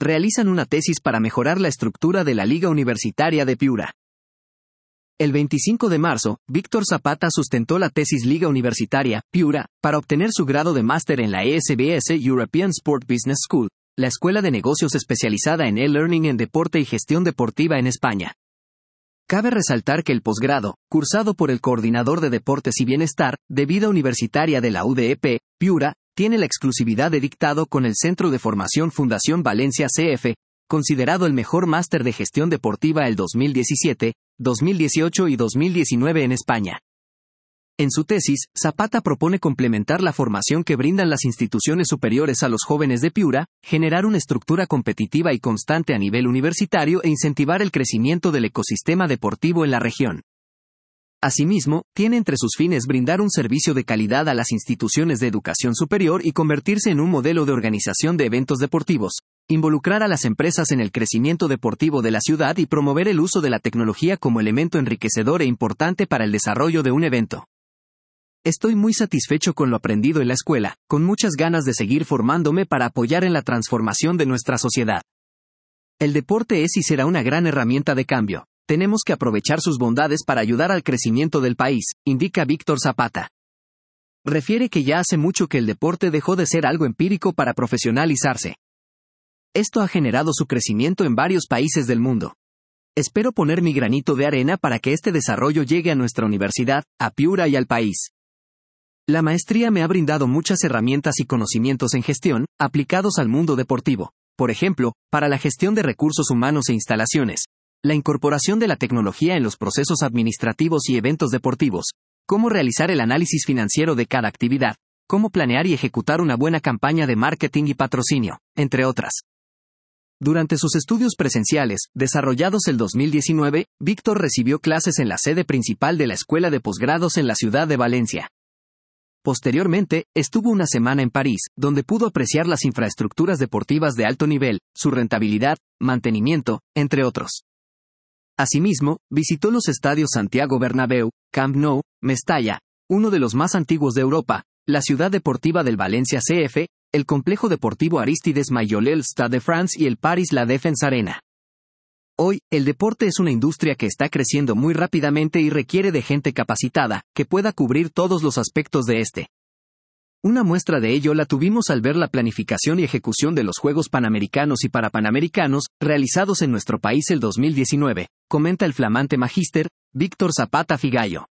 realizan una tesis para mejorar la estructura de la Liga Universitaria de Piura. El 25 de marzo, Víctor Zapata sustentó la tesis Liga Universitaria, Piura, para obtener su grado de máster en la ESBS European Sport Business School, la escuela de negocios especializada en e-learning en deporte y gestión deportiva en España. Cabe resaltar que el posgrado, cursado por el Coordinador de Deportes y Bienestar, de Vida Universitaria de la UDEP, Piura, tiene la exclusividad de dictado con el Centro de Formación Fundación Valencia CF, considerado el mejor máster de gestión deportiva el 2017, 2018 y 2019 en España. En su tesis, Zapata propone complementar la formación que brindan las instituciones superiores a los jóvenes de Piura, generar una estructura competitiva y constante a nivel universitario e incentivar el crecimiento del ecosistema deportivo en la región. Asimismo, tiene entre sus fines brindar un servicio de calidad a las instituciones de educación superior y convertirse en un modelo de organización de eventos deportivos, involucrar a las empresas en el crecimiento deportivo de la ciudad y promover el uso de la tecnología como elemento enriquecedor e importante para el desarrollo de un evento. Estoy muy satisfecho con lo aprendido en la escuela, con muchas ganas de seguir formándome para apoyar en la transformación de nuestra sociedad. El deporte es y será una gran herramienta de cambio. Tenemos que aprovechar sus bondades para ayudar al crecimiento del país, indica Víctor Zapata. Refiere que ya hace mucho que el deporte dejó de ser algo empírico para profesionalizarse. Esto ha generado su crecimiento en varios países del mundo. Espero poner mi granito de arena para que este desarrollo llegue a nuestra universidad, a Piura y al país. La maestría me ha brindado muchas herramientas y conocimientos en gestión, aplicados al mundo deportivo. Por ejemplo, para la gestión de recursos humanos e instalaciones, la incorporación de la tecnología en los procesos administrativos y eventos deportivos, cómo realizar el análisis financiero de cada actividad, cómo planear y ejecutar una buena campaña de marketing y patrocinio, entre otras. Durante sus estudios presenciales, desarrollados el 2019, Víctor recibió clases en la sede principal de la Escuela de Posgrados en la ciudad de Valencia. Posteriormente, estuvo una semana en París, donde pudo apreciar las infraestructuras deportivas de alto nivel, su rentabilidad, mantenimiento, entre otros. Asimismo, visitó los estadios Santiago Bernabéu, Camp Nou, Mestalla, uno de los más antiguos de Europa, la ciudad deportiva del Valencia CF, el complejo deportivo Aristides Maillol Stade de France y el Paris La Défense Arena. Hoy, el deporte es una industria que está creciendo muy rápidamente y requiere de gente capacitada, que pueda cubrir todos los aspectos de este. Una muestra de ello la tuvimos al ver la planificación y ejecución de los Juegos Panamericanos y Parapanamericanos, realizados en nuestro país el 2019, comenta el flamante magíster, Víctor Zapata Figallo.